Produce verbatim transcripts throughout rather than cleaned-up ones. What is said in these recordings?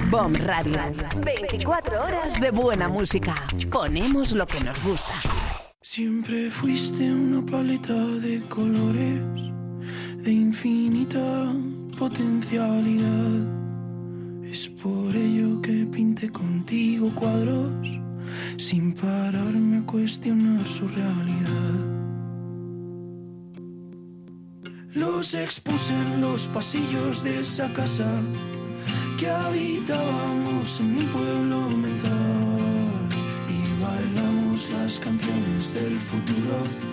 BOM Radio. veinticuatro horas de buena música. Ponemos lo que nos gusta. Siempre fuiste una paleta de colores, de infinita potencialidad. Es por ello que pinté contigo cuadros, sin pararme a cuestionar su realidad. Los expuse en los pasillos de esa casa que habitábamos en mi pueblo mental, y bailamos las canciones del futuro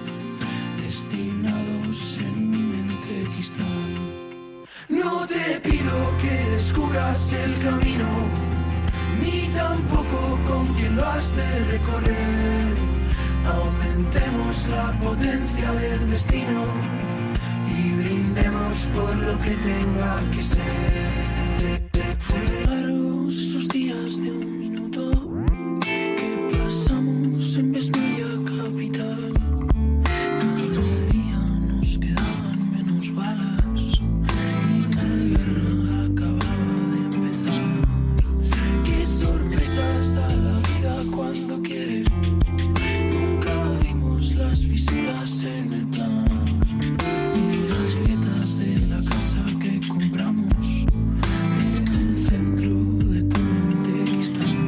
destinados en mi mente cristal. No te pido que descubras el camino, ni tampoco con quién lo has de recorrer. Aumentemos la potencia del destino y brindemos por lo que tenga que ser. Fueron largos esos días de un minuto que pasamos en Besmaya capital. Cada día nos quedaban menos balas y la guerra acababa de empezar. Qué sorpresas da la vida cuando quiere. Nunca vimos las fisuras en el plan, ni las grietas de la casa que compramos en el centro de tu mente Kistán.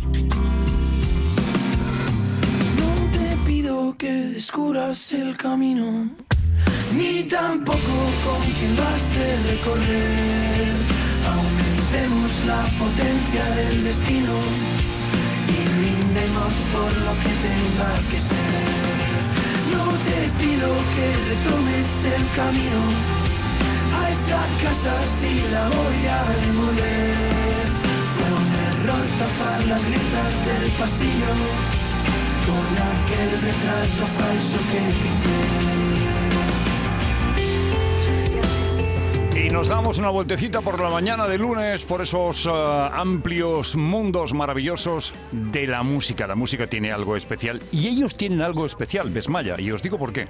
No te pido que descubras el camino, ni tampoco con quién lo has de recorrer. Aumentemos la potencia del destino y brindemos por lo que tenga que ser. No te pido que retomes el camino a esta casa, si la voy a demoler. Fue un error tapar las grietas del pasillo con aquel retrato falso que pinté. Y nos damos una vueltecita por la mañana de lunes por esos uh, amplios mundos maravillosos de la música. La música tiene algo especial y ellos tienen algo especial, Besmaya, y os digo por qué.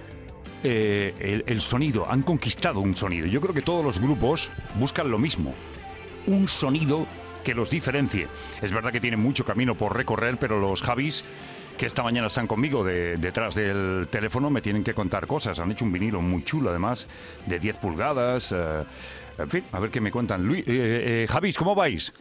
Eh, el, el sonido, han conquistado un sonido. Yo creo que todos los grupos buscan lo mismo, un sonido que los diferencie. Es verdad que tienen mucho camino por recorrer, pero los Javis, que esta mañana están conmigo de, detrás del teléfono, me tienen que contar cosas. Han hecho un vinilo muy chulo, además, de diez pulgadas. Eh, en fin, a ver qué me cuentan. Luis, eh, eh, Javis, ¿cómo vais?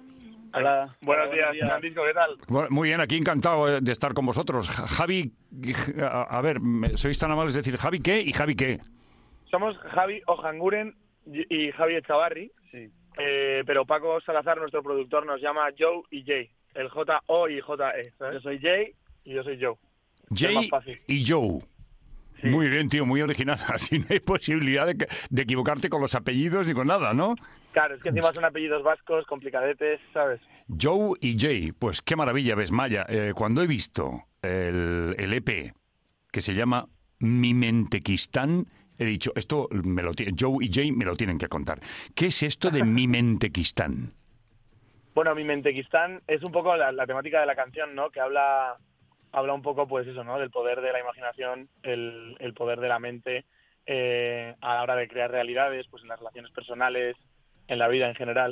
Hola, buenos días, Francisco, ¿qué tal? Bueno, muy bien, aquí encantado de estar con vosotros. Javi, a, a ver, sois tan amables de decir Javi qué y Javi qué. Somos Javi Ojanguren y Javi Echavarri, sí. eh, pero Paco Salazar, nuestro productor, nos llama Joe y Jay, el J O y J E. ¿sabes? Yo soy Jay y yo soy Joe. Jay y Joe. Sí. Muy bien, tío, muy original. Así no hay posibilidad de, que, de equivocarte con los apellidos ni con nada, ¿no? Claro, es que encima son apellidos vascos, complicadetes, ¿sabes? Joe y Jay, pues qué maravilla, Besmaya. Eh, cuando he visto el, el E P que se llama Mi Mentequistán, he dicho, esto me lo Joe y Jay me lo tienen que contar. ¿Qué es esto de Mi Mentequistán? Bueno, Mi Mentequistán es un poco la, la temática de la canción, ¿no? Que habla... habla un poco, pues eso, ¿no? Del poder de la imaginación, el, el poder de la mente eh, a la hora de crear realidades, pues en las relaciones personales, en la vida en general.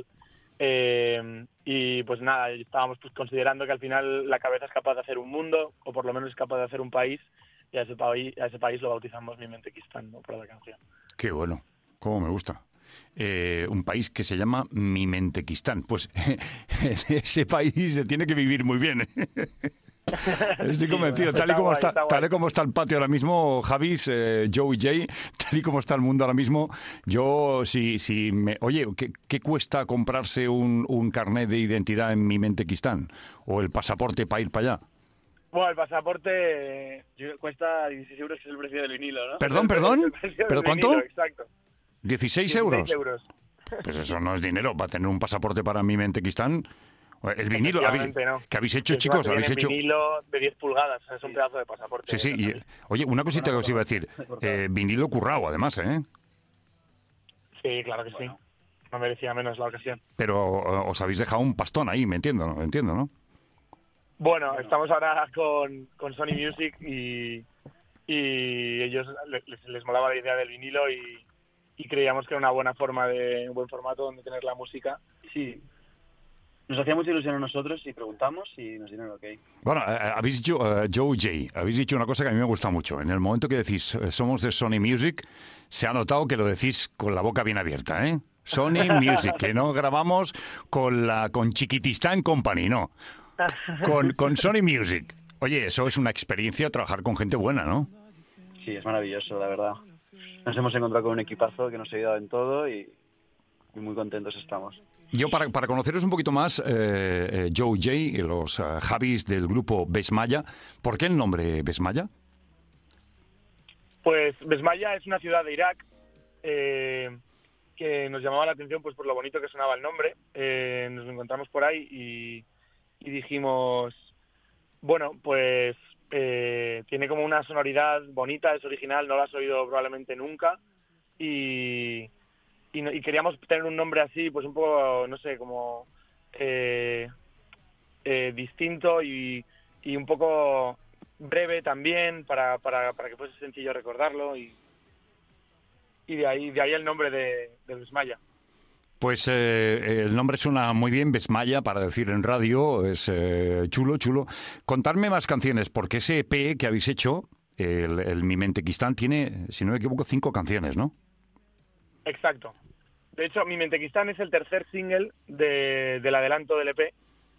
Eh, y pues nada, estábamos pues considerando que al final la cabeza es capaz de hacer un mundo, o por lo menos es capaz de hacer un país, y a ese país, a ese país lo bautizamos Mi Mentequistán, ¿no? Por la canción. Qué bueno, cómo me gusta. Eh, un país que se llama Mi Mentequistán. Pues ese país se tiene que vivir muy bien, ¿eh? Estoy convencido, tal y como está, tal y como está el patio ahora mismo, Javis, eh, Joe y Jay, tal y como está el mundo ahora mismo, yo si, si me, oye, ¿qué, qué cuesta comprarse un, un carnet de identidad en Mi Mentequistán? ¿O el pasaporte para ir para allá? Bueno, el pasaporte eh, cuesta dieciséis euros, que es el precio del vinilo, ¿no? ¿Perdón, perdón? ¿Pero cuánto? Vinilo, exacto. ¿dieciséis euros? Pues eso no es dinero, para tener un pasaporte para Mi Mentequistán. El vinilo, ¿habéis, no. ¿qué habéis hecho, chicos? ¿Habéis hecho vinilo de diez pulgadas? Es un pedazo de pasaporte. Sí, sí. Y, oye, una cosita que os iba a decir. Eh, vinilo currado, además, ¿eh? Sí, claro que sí. No merecía menos la ocasión. Pero os habéis dejado un pastón ahí, me entiendo, ¿no? Entiendo, ¿no? Bueno, estamos ahora con, con Sony Music y, y ellos les, les molaba la idea del vinilo y, y creíamos que era una buena forma de un buen formato donde tener la música. Sí. nos hacía mucha ilusión a nosotros y preguntamos y nos dieron el ok. Bueno, eh, habéis dicho, uh, Joe J, habéis dicho una cosa que a mí me gusta mucho. En el momento que decís, eh, somos de Sony Music, se ha notado que lo decís con la boca bien abierta, ¿eh? Sony Music, que no grabamos con la con Chiquitistán Company, no. Con, con Sony Music. Oye, eso es una experiencia, trabajar con gente buena, ¿no? Sí, es maravilloso, la verdad. Nos hemos encontrado con un equipazo que nos ha ayudado en todo y, y muy contentos estamos. Yo, para, para conoceros un poquito más, eh, eh, Joe J y los uh, Javis del grupo Besmaya, ¿por qué el nombre Besmaya? Pues Besmaya es una ciudad de Irak eh, que nos llamaba la atención pues por lo bonito que sonaba el nombre. Eh, nos lo encontramos por ahí y, y dijimos, bueno, pues eh, tiene como una sonoridad bonita, es original, no la has oído probablemente nunca y... Y, no, y queríamos tener un nombre así, pues un poco, no sé, como eh, eh, distinto y, y un poco breve también para, para, para que fuese sencillo recordarlo y, y de ahí de ahí el nombre de, de Besmaya. Pues eh, el nombre suena muy bien, Besmaya, para decir en radio, es eh, chulo, chulo. Contadme más canciones, porque ese E P que habéis hecho, el, el Mi Mente Quistán, tiene, si no me equivoco, cinco canciones, ¿no? Exacto. De hecho, Mi Mente Quistán es el tercer single de, del adelanto del E P.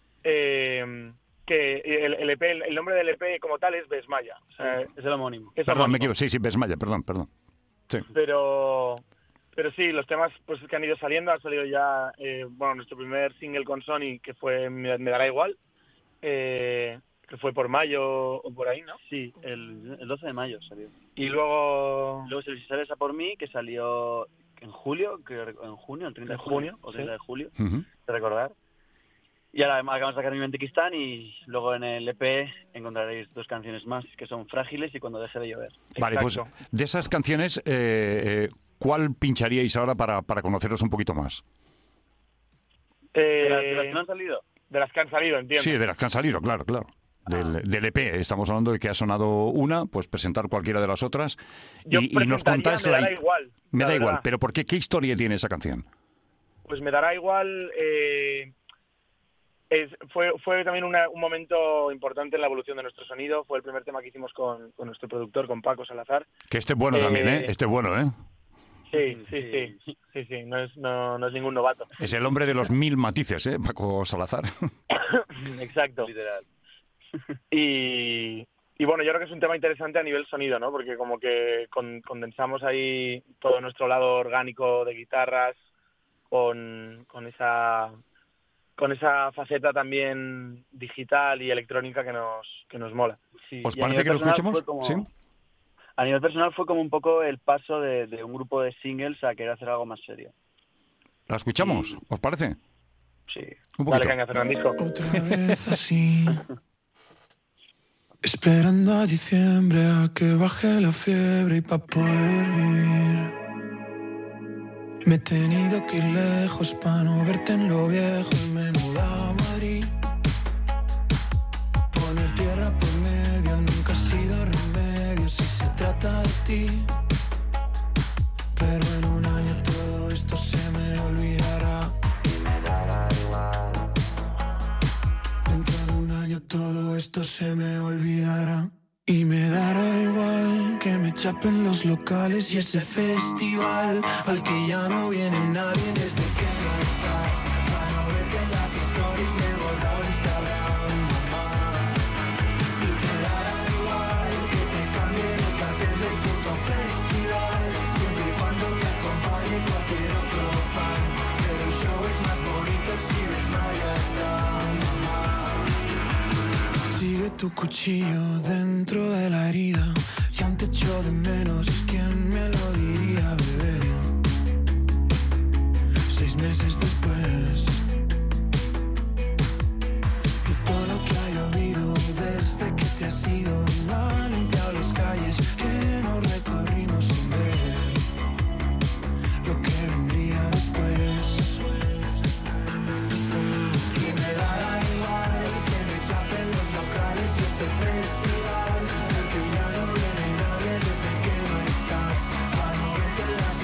Eh, que el, el E P, el, el nombre del E P como tal es Besmaya. O sea, es el homónimo. Es perdón, homónimo. me equivoco. Sí, sí, Besmaya, perdón, perdón. Sí. Pero, pero sí, los temas pues que han ido saliendo, ha salido ya, eh, bueno, nuestro primer single con Sony, que fue Me, me dará igual, eh, que fue por mayo o por ahí, ¿no? Sí, el, el doce de mayo salió. Y luego... Luego se sale esa por mí, que salió en julio, que en junio, el treinta de junio, o treinta sí. de julio, Uh-huh. de recordar. Y ahora acabamos de sacar Mi Mente Quistán y luego en el E P encontraréis dos canciones más que son Frágiles y Cuando deje de llover. Vale, pues de esas canciones, eh, eh, ¿cuál pincharíais ahora para, para conoceros un poquito más? Eh, ¿De las, de las que no han salido? De las que han salido, entiendo. Sí, de las que han salido, claro, claro. Del, del E P, estamos hablando de que ha sonado una, pues presentar cualquiera de las otras Yo y, y nos contáis me la... dará igual. Me da verdad. igual, pero ¿por qué? ¿Qué historia tiene esa canción? Pues me dará igual... Eh, es, fue, fue también una, un momento importante en la evolución de nuestro sonido. Fue el primer tema que hicimos con, con nuestro productor, con Paco Salazar. Que este es bueno Eh, también, ¿eh? Este es bueno, ¿eh? Sí, sí, sí. Sí, sí, no es, no, no es ningún novato. Es el hombre de los mil matices, ¿eh? Paco Salazar. Exacto. Literal. Y, y bueno, yo creo que es un tema interesante a nivel sonido, ¿no? Porque como que con, condensamos ahí todo nuestro lado orgánico de guitarras con, con esa con esa faceta también digital y electrónica que nos que nos mola. Sí, ¿Os y a parece nivel que lo personal escuchemos? fue como- Sí. A nivel personal fue como un poco el paso de, de un grupo de singles a querer hacer algo más serio. ¿La escuchamos? ¿Os parece? Sí. Un Dale poquito. caña, Fernandisco. Otra vez así, esperando a diciembre a que baje la fiebre y pa' poder vivir. Me he tenido que ir lejos pa' no verte en lo viejo y me he mudado a Madrid. Poner tierra por medio nunca ha sido remedio si se trata de ti. Pero en un año todo esto se me olvidará. Dentro de un año todo esto se me olvidará. Y me dará igual que me chapen los locales y ese festival al que ya no viene nadie desde que no estás. Para no verte en las stories me he borrado Instagram, mamá. Y te dará igual que te cambie el cartel del puto festival, siempre y cuando me acompañe cualquier otro fan. Pero el show es más bonito si Besmaya está, mamá. Sigue tu cuchillo dentro de la herida y aún te echo de menos. ¿Quién me lo diría, bebé? Seis meses después y todo lo que ha llovido desde que te has ido no ha limpiado las calles que no recorrimos sin ver lo que vendría después. Y me dará igual que me chapen los locales y ese festival al que ya no viene nadie desde que no estás. Para no verte en las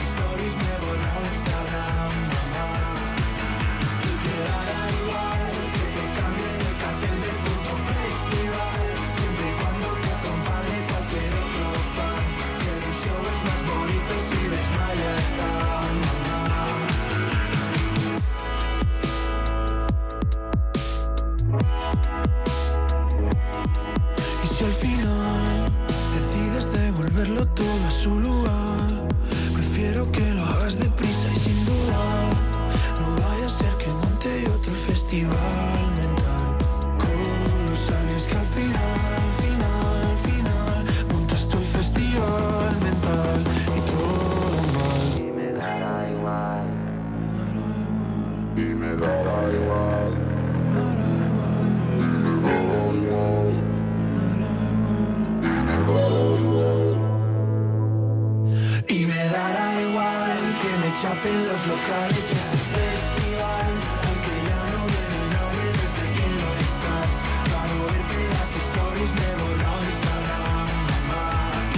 locales de ese festival, aunque ya no viene nadie desde que no estás. Para no verte las stories me he borrado Instagram, mamá.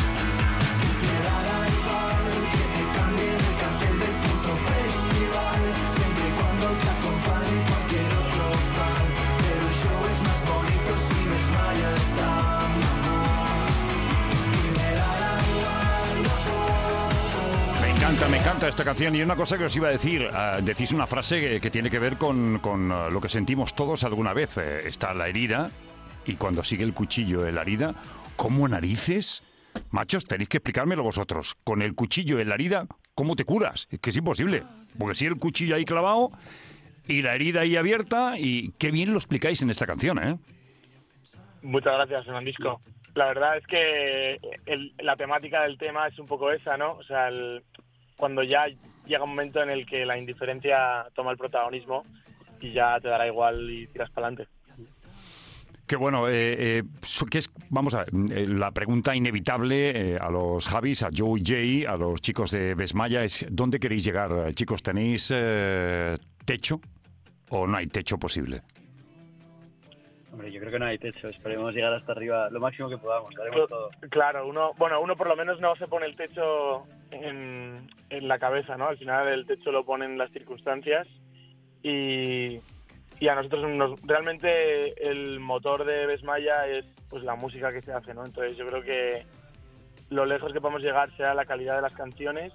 Y te dará igual que te cambie el cartel del puto festival, siempre y cuando te acompañe cualquier otro fan. Pero el show es más bonito si Besmaya está, mamá. Y me dará igual. Me encanta, me encanta esta canción. Y una cosa que os iba a decir, uh, decís una frase que, que tiene que ver con, con uh, lo que sentimos todos alguna vez. Eh, está la herida, y cuando sigue el cuchillo en la herida, ¿cómo narices? Machos, tenéis que explicármelo vosotros. Con el cuchillo en la herida, ¿cómo te curas? Es que es imposible. Porque si el cuchillo ahí clavado y la herida ahí abierta, y qué bien lo explicáis en esta canción, ¿eh? Muchas gracias, Fernandisco. La verdad es que el- la temática del tema es un poco esa, ¿no? O sea, el- cuando ya llega un momento en el que la indiferencia toma el protagonismo y ya te dará igual y tiras para adelante. Que bueno, eh, eh, so- que es, vamos a ver, eh, la pregunta inevitable eh, a los Javis, a Joe y Jay, a los chicos de Besmaya es ¿dónde queréis llegar, eh, chicos? ¿Tenéis eh, techo o no hay techo posible? Hombre, yo creo que no hay techo. Esperemos llegar hasta arriba lo máximo que podamos. Haremos todo. Claro, uno, bueno, uno por lo menos no se pone el techo en, en la cabeza, ¿no? Al final el techo lo ponen las circunstancias y, y a nosotros nos, realmente el motor de Besmaya es pues la música que se hace, ¿no? Entonces yo creo que lo lejos que podemos llegar será la calidad de las canciones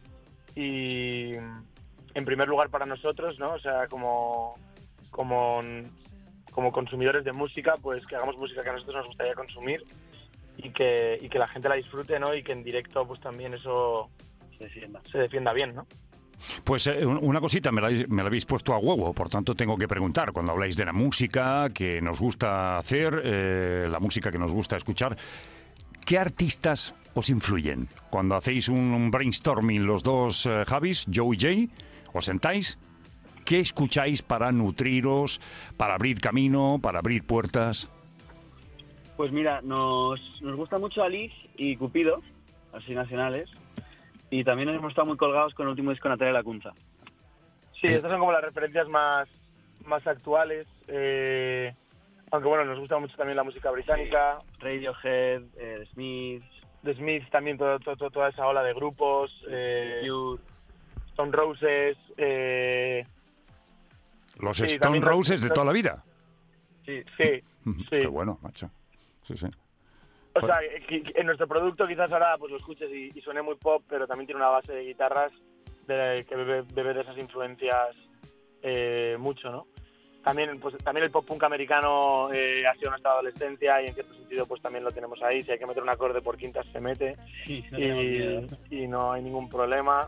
y en primer lugar para nosotros, ¿no? O sea, como como como consumidores de música, pues que hagamos música que a nosotros nos gustaría consumir y que, y que la gente la disfrute, ¿no? Y que en directo pues también eso Se defienda. se defienda bien, ¿no? Pues eh, un- una cosita, me la, habéis- me la habéis puesto a huevo, por tanto tengo que preguntar, cuando habláis de la música que nos gusta hacer, eh, la música que nos gusta escuchar, ¿qué artistas os influyen? Cuando hacéis un, un brainstorming los dos eh, Javis, Joe y Jay, os sentáis, ¿qué escucháis para nutriros, para abrir camino, para abrir puertas? Pues mira, nos, nos gusta mucho Alice y Cupido, así nacionales. Y también hemos estado muy colgados con el último disco de Natalia Lacunza. Sí, estas son como las referencias más, más actuales. eh, aunque bueno, nos gusta mucho también la música británica. Radiohead, eh, The Smiths, The Smiths también, todo, todo- toda esa ola de grupos. Eh, Cure. Stone Roses. Eh, Los Sí, Stone también Roses de los- toda la vida. Sí, sí, Ujú, sí. Qué bueno, macho. Sí, sí. O sea, que- que en nuestro producto quizás ahora pues lo escuches y, y suene muy pop, pero también tiene una base de guitarras de, que bebe, bebe de esas influencias eh, mucho, ¿no? También pues también el pop punk americano eh, ha sido nuestra adolescencia y en cierto sentido pues también lo tenemos ahí. Si hay que meter un acorde por quintas se mete sí, no tenemos miedo. y, y no hay ningún problema.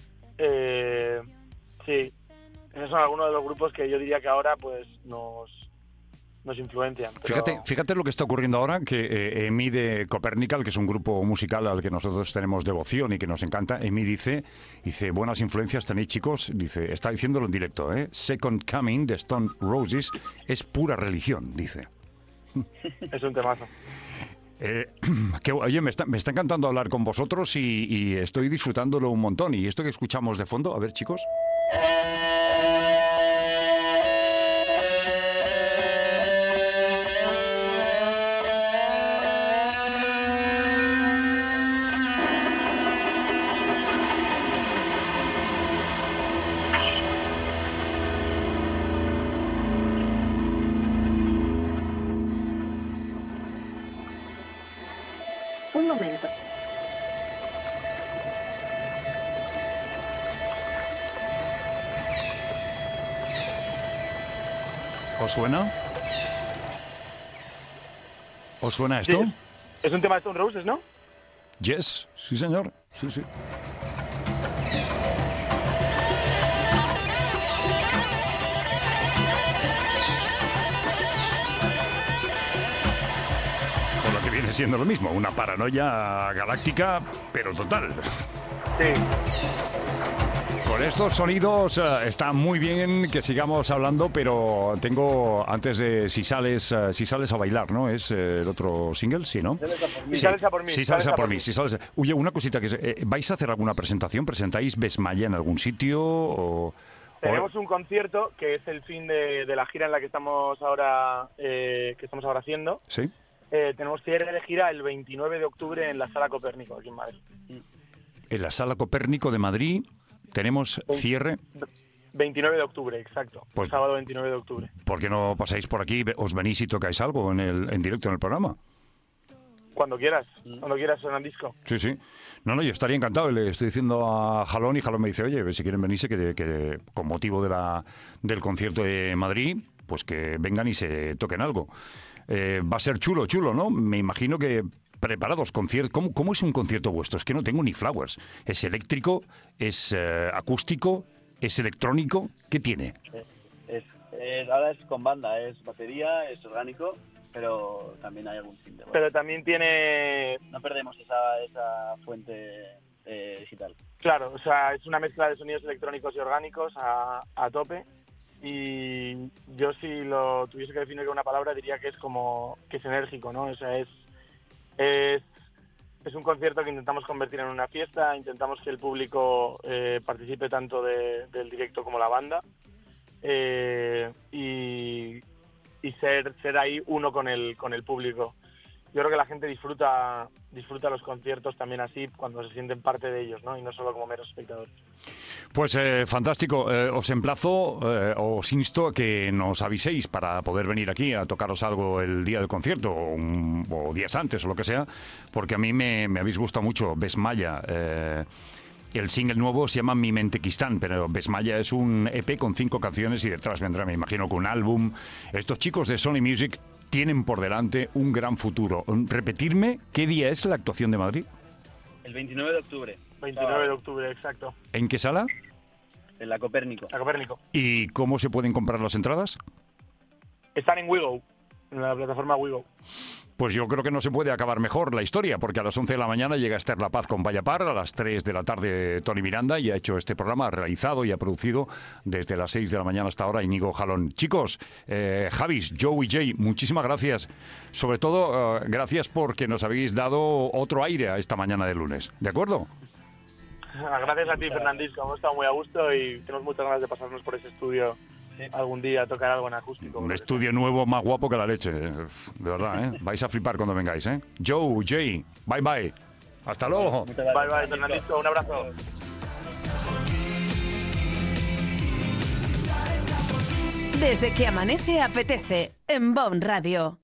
Eh, sí, esos son algunos de los grupos que yo diría que ahora pues nos nos influencian. pero- Fíjate, fíjate lo que está ocurriendo ahora, que eh, Emi de Copernical, que es un grupo musical al que nosotros tenemos devoción y que nos encanta, Emi dice, dice, buenas influencias tenéis, chicos, dice, está diciéndolo en directo, ¿eh? Second Coming de Stone Roses es pura religión, dice. Es un temazo. Eh, que, oye, me está, me está encantando hablar con vosotros y, y estoy disfrutándolo un montón. ¿Y esto que escuchamos de fondo? A ver, chicos. Un momento. ¿Os suena? ¿Os suena esto? Sí, es un tema de Stone Roses, ¿no? Yes, sí señor, sí, sí. Con lo que viene siendo lo mismo, una paranoia galáctica, pero total. Sí. Con Con estos sonidos uh, está muy bien que sigamos hablando, pero tengo, antes de Si sales uh, si sales a bailar, ¿no? Es uh, el otro single, ¿sí, no? Si sales a por mí. Si sales a por mí. Si sales a... Oye, una cosita, que eh, ¿vais a hacer alguna presentación? ¿Presentáis Besmaya en algún sitio? O... Tenemos un concierto que es el fin de, de la gira en la que estamos ahora eh, que estamos ahora haciendo. Sí. Eh, tenemos cierre de gira el veintinueve de octubre en la Sala Copérnico, aquí en Madrid. En la Sala Copérnico de Madrid tenemos cierre. veintinueve de octubre, exacto. Pues, sábado veintinueve de octubre. ¿Por qué no pasáis por aquí, os venís y tocáis algo en, el, en directo en el programa? Cuando quieras, cuando quieras, Fernandisco. Sí, sí. No, no, yo estaría encantado. Le estoy diciendo a Jalón y Jalón me dice, oye, si quieren venirse, que, que con motivo de la, del concierto de Madrid, pues que vengan y se toquen algo. Eh, va a ser chulo, chulo, ¿no? Me imagino que preparados, conciertos. ¿Cómo, ¿Cómo es un concierto vuestro? Es que no tengo ni flowers. ¿Es eléctrico? ¿Es eh, acústico? ¿Es electrónico? ¿Qué tiene? Es, es, ahora es con banda, es batería, es orgánico, pero también hay algún fin de voz. Pero también tiene... No perdemos esa, esa fuente eh, digital. Claro, o sea, es una mezcla de sonidos electrónicos y orgánicos a, a tope. Y yo, si lo tuviese que definir con una palabra, diría que es como que es enérgico, ¿no? O sea, es es, es un concierto que intentamos convertir en una fiesta, intentamos que el público eh, participe tanto de, del directo como la banda eh, y, y ser ser ahí uno con el con el público. Yo creo que la gente disfruta disfruta los conciertos también así, cuando se sienten parte de ellos, ¿no? Y no solo como meros espectadores. Pues eh, fantástico. Eh, os emplazo, eh, os insto a que nos aviséis para poder venir aquí a tocaros algo el día del concierto o, un, o días antes o lo que sea, porque a mí me, me habéis gustado mucho. Besmaya. Eh, el single nuevo se llama Mi Mentequistán, pero Besmaya es un E P con cinco canciones y detrás vendrá, me imagino, con un álbum. Estos chicos de Sony Music tienen por delante un gran futuro. Repetirme, ¿qué día es la actuación de Madrid? El veintinueve de octubre. veintinueve de octubre, exacto. ¿En qué sala? En la Copérnico. La Copérnico. ¿Y cómo se pueden comprar las entradas? Están en Wigo, en la plataforma Wigo. Pues yo creo que no se puede acabar mejor la historia, porque a las once de la mañana llega Esther La Paz con Vaya Par, a las tres de la tarde Tony Miranda, y ha hecho este programa, ha realizado y ha producido desde las seis de la mañana hasta ahora Íñigo Jalón. Chicos, eh, Javis, Joe y Jay, muchísimas gracias. Sobre todo, eh, gracias porque nos habéis dado otro aire a esta mañana de lunes. ¿De acuerdo? Gracias a ti, Fernandisco. Hemos estado muy a gusto y tenemos muchas ganas de pasarnos por ese estudio algún día a tocar algo en acústico. Un estudio nuevo más guapo que la leche, de verdad, ¿eh? Vais a flipar cuando vengáis, ¿eh? Joe, Jay, bye bye. Hasta luego. Bye bye, Fernandisco, un abrazo. Desde que amanece apetece en Bon Radio.